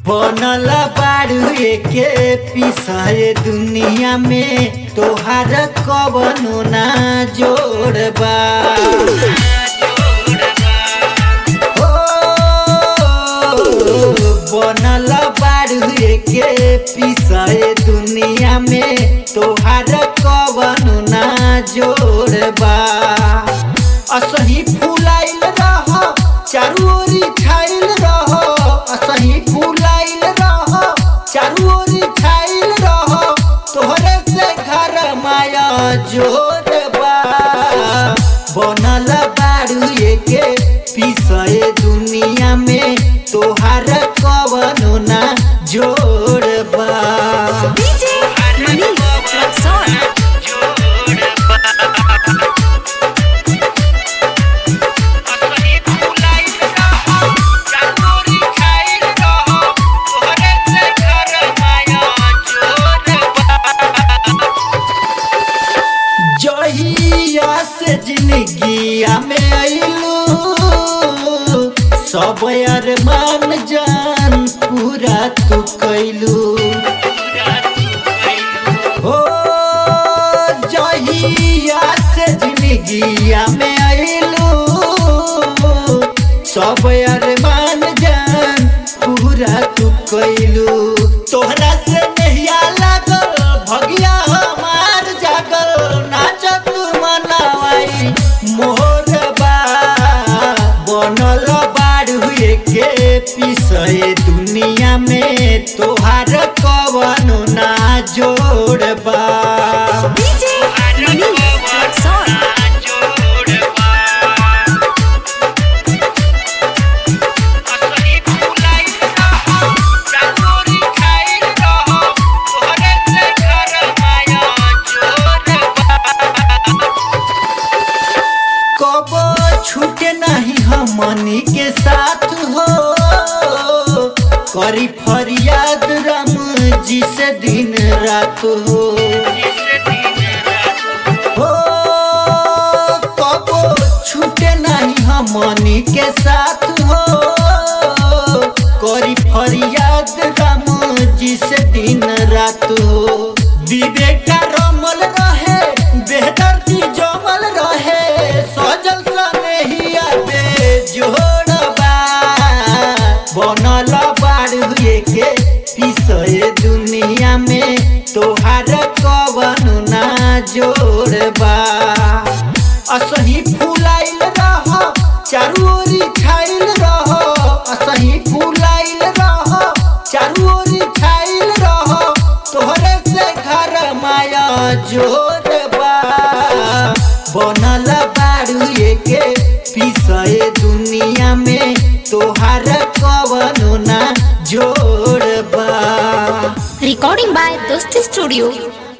बनल बारू के पिसाए दुनिया में तोहार कवनो ना जोड़बा। बनल बारू के पिसाए दुनिया में तोहार कवनो ना जोड़बा। असही फुलाइल रह चारू ओरी छाइल रह, असही फुलाइल रह चारू ओरी छाइल रह, तोहरे से घर माया जोड़बा। बनल बारू के पिसाए दुनिया में तोहार कवनो ना जोड़बा। जहिया से जिंदगिया में आइलू सब अरमान जान पूरा तू कैलू। हो जहिया से जिंदगिया में आइलू सब अरमान जान पूरा तू कैलू। तोहरा से नहिया लागल भगिया हमार जागल, नाचत मनावाई मोरबा। बनल बारू के पिसाए दुनिया में तोहार कवनो ना जोड़बा। कबो छूटे नहीं हमनी के साथ हो, करी फरियाद राम जी से दिन रात हो। कबो छूटे नहीं हमनी के साथ हो, करी फरियाद राम जी से दिन रात हो। विवेक रमल रहे बेहतर जमल रहे, सजल सनेहिया बेजोड़बा। बनल बारू के पिसाए दुनिया में तोहार कवनो ना जोड़बा। असही फुलाइल रह चारू ओरी छाइल रह, असही फुलाइल रह चारू ओरी छाइल रह, तोहरे से घर माया जोड़बा। बनल बारू के पिसाए दुनिया में तोहार कवनो ना जोड़बा। Recording by Dosti Studio.